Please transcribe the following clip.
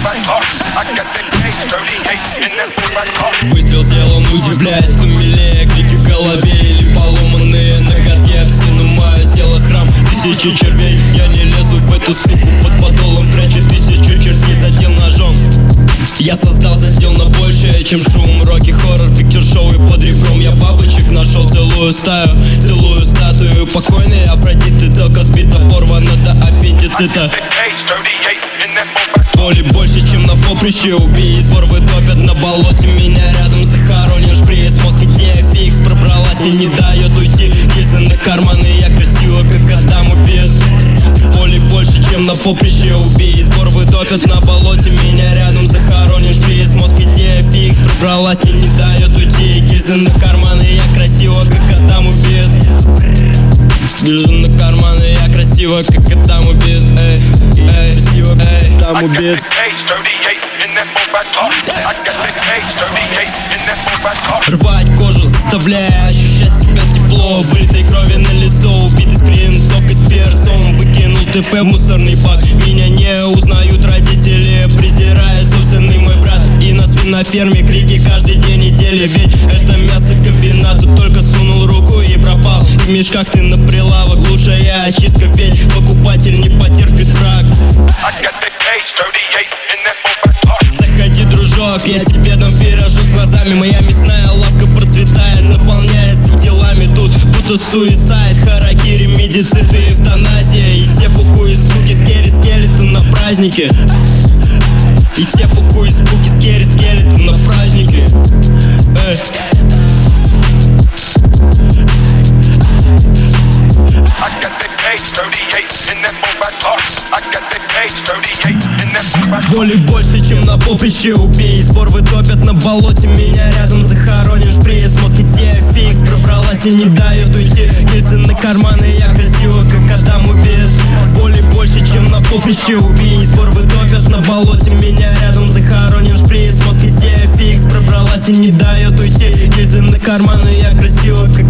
Выстрел сделан, удивляясь, кто милее. Крики в голове или поломанные ноготки. Обстину мое тело храм тысячи червей. Я не лезу в эту суку, под подолом прячет тысячу чертей. Задел ножом. Я создал задел на большее, чем шум. Роки, хоррор, пикчер-шоу и под ребром. Я бабочек нашел целую стаю, целую статую покойной Афродиты. Целка сбита, порвана до аппендицита. Боли больше, чем на поприще. Убийц ворвы топят на болоте. Меня рядом захоронен шприц. Мозг идея фикс пробралась и не дает уйти. Гильзы на карманы, я красиво, как Адам убит. Боли больше, чем на поприще. Убийц ворвы топят на болоте. Меня рядом захоронен шприц. Мозг идея фикс пробралась и не дает уйти. Гильзы на карманы, я красиво, как Адам убит. Гильзы на карманы, я красиво, как Адам убит. Эй, красиво, Адам убит. Рвать кожу, заставляя ощущать себя тепло. Вылитой крови на лицо, убитый с принцовкой с перцом. Выкинул ТП в мусорный бак. Меня не узнают родители, презирая собственный мой брат. И на свиноферме крики каждый день недели. Ведь это мясокомбинат, тут только сунул руку и пропал. В мешках ты на прилавок, лучшая очистка. Ведь покупатель не потерпит брак. Заходи, дружок, я тебе дам пирожок глазами. Моя мясная лавка процветает, наполняется телами. Тут будто суицид, харакири, медициты, эвтаназия. И сепуку из буки, скери, скелеты на празднике. И сепуку из буки, скери, скелеты на празднике. Боли больше, чем на поприще. Убийц ворвы топят на болоте. Меня рядом захоронен шприц. Мозг идея фикс пробралась и не дает уйти. Гильзы на карманы, я красиво, как Адам убит. Боли больше, чем на поприще. Убийц ворвы топят на болоте. Меня рядом захоронен шприц. Мозг идея фикс пробралась и не дает уйти. Гильзы на карманы, я красиво, как